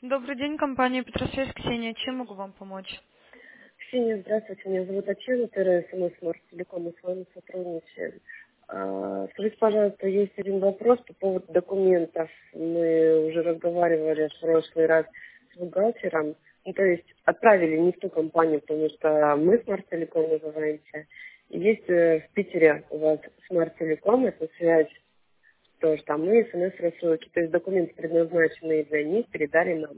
Добрый день, компания Петросвязь, Ксения. Чем могу вам помочь? Ксения, здравствуйте. Меня зовут Татьяна, ТРСМС Смарт Телеком, мы с вами сотрудничаем. Скажите, пожалуйста, есть один вопрос по поводу документов. Мы уже разговаривали в прошлый раз с бухгалтером. Ну, то есть отправили не в ту компанию, потому что мы Смарт Телеком называемся. И есть в Питере у вас Смарт Телеком, это связь тоже там, мы СМС-рассылки. То есть документы, предназначенные для них, передали нам.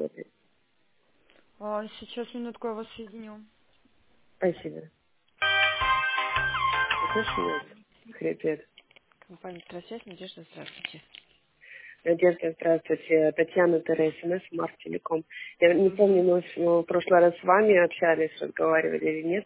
Сейчас минутку я вас соединю. Спасибо. Слышишь, меня хрипит. Компания Петросвязь, Надежда, здравствуйте. Надежда, здравствуйте. Татьяна ТРСМС, Смарт Телеком. Я не помню, Угу. мы в прошлый раз с вами общались, разговаривали или нет.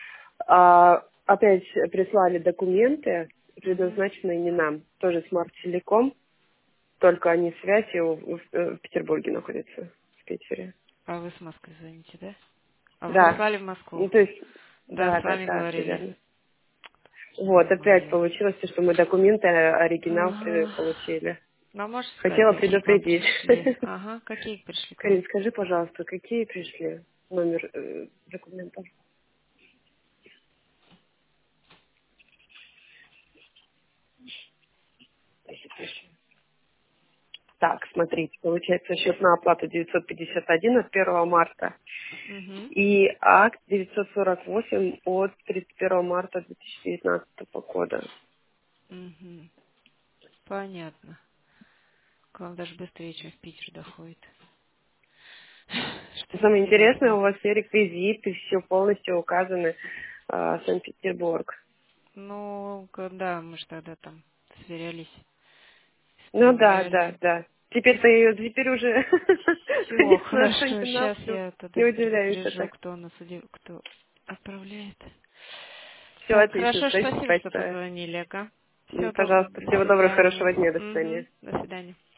Опять прислали документы, Угу. предназначенные не нам. Тоже Смарт Телеком, только они связь и в Петербурге находятся, в Питере. А вы с Москвы звоните, да? А вы Да. прислали в Москву? Ну, то есть, Да, с да, вами все говорили. верно. Сейчас Вот, опять смотрю. получилось, что мы документы, оригинал Ага. получили. Ну, а можете сказать, Хотела какие к вам предупредить. пришли? Ага, какие пришли к вам? Карин, скажи, пожалуйста, какие пришли номер документов? Так, смотрите, получается счет на оплату 951 от 1 марта Угу. и акт 948 от 31 марта 2019 года. Угу. Понятно. К вам даже быстрее, чем в Питер доходит. Что Самое интересное, интересно. у вас все реквизиты, все полностью указаны, Санкт-Петербург. Ну, да, мы же тогда там сверялись, Ну да, исправляли. да, да. Теперь уже, Все, конечно, хорошо. Сейчас оригинал, я тогда не удивляюсь, предупрежу, так. кто нас кто отправляет. Все Так, отлично, хорошо, спасибо спасибо, что большое. позвонили, ага. Всего доброго, Пожалуйста, до всего доброго, хорошего свидания. дня, до свидания. Угу, до свидания.